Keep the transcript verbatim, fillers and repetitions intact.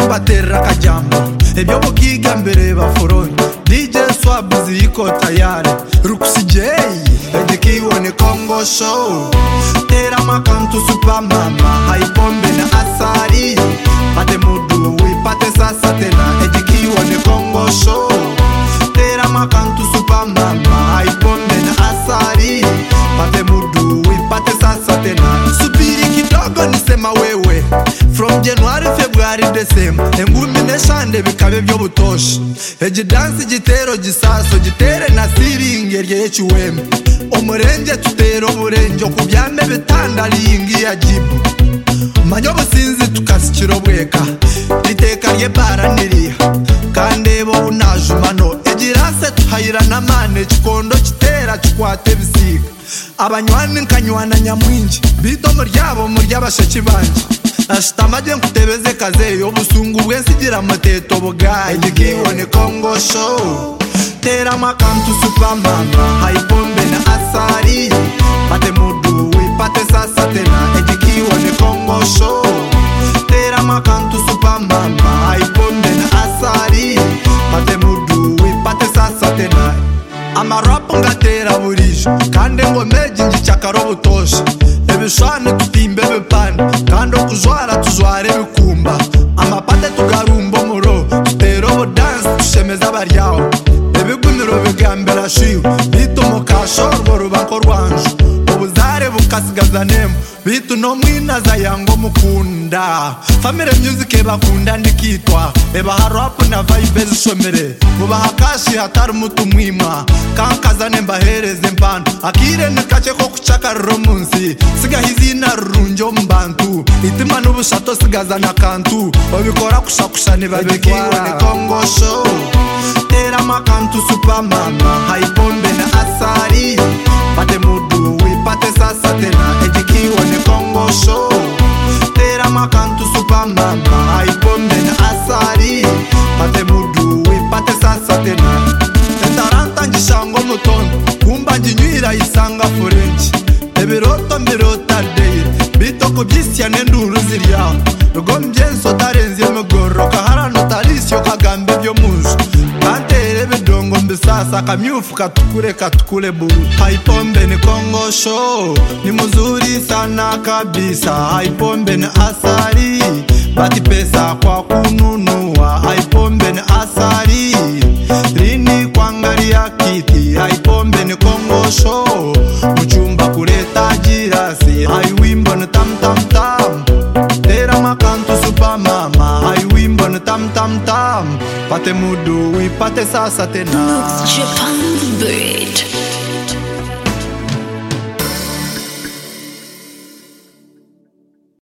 kubatera akajambo ebyo bukiga mbere baforoni D J Swab ziko tayari Rukusi J Ejikiwone Congo Show Tera makantu super mama Haipombe na asari Pate mudu wipate sasa tena Ejikiwone Congo Show Tera makantu super mama Haipombe na asari Pate mudu wipate sasa tena Subiri kidogo nisema wewe From January, February, December Engumi neshande bikabe byo butoshi Eji dance gitero gisaso gitere na siringe ryechuweme Omurenge tutero burenjo kubyame bitandalingi ya jibu Manyo businzi tukasikiro bweka Liteka rye baraniriya Kandebo unajumano Ejirase tuhayira na mane chikondo kitera chikwate bisiga Abanywani nkanywana nyamwinji Bito muryabo muryabasheki banje Ashitamaje nkutebeze kaze yo busungu bwensigira mateto bugaye Ejikiwone Congo Show Tera makantu super mama Haipombe na asari Pate mudu wipate sasa tena Ejikiwone Congo Show Tera makantu super mama Haipombe na asari Pate mudu wipate sasa tena Amarapu ngatera burisho Kande ngo meji njichakaro butoshi Ebishwane tutimbe bepane Kando kuzwara tuzware bikumba Amapate tugarumbo muro Tutero bo dance tushemeza baryaho Ebigumiro bigambera shiyo Bitu mukashoro borubanko rwanju Ubuzare bukasigaza nemo Bitu no mwinaza yango mukunda Family music ebakunda ndikitwa Ebaha rap na vibe zishomere Mubaha kashi hatari mutu mwima Kankaza nembahereze mpano Akire nikache ko kuchaka romunsi Siga hizi na runjo mbantu Itima nubushato sigaza na kantu Obikora kushakusha nibabekewone Congo Show Tera makantu super mama Haipombe na asari Pate mudu wipate sasa tena Ejikiwone Congo Show Tera makantu super mama Haipombe na asari Pate mudu wipate sasa tena Entaranta njishango mutondo Kumba njinywira isanga forenji Ebiroto mbirota deire Bito kubyisya n'enduru ziryaho Rugo mbyenso tarenzi y'emigoro Kaharano tarisyo kagambe byo munju Kantere bidongo mbisasa Kamyufu katukule katukule buru Haipombe ni Congo Show Ni muzuri sana kabisa Haipombe ni asari Bati pesa kwa kununua Haipombe ni asari Rini kuangalia kiti Haipombe ni Congo Show Mchumba kuleta jirasi Haiwimbo ni tam tam tam Tera makantu super mama Haiwimbo ni tam tam tam Pate mudu wipate sasa tena Japan Bird.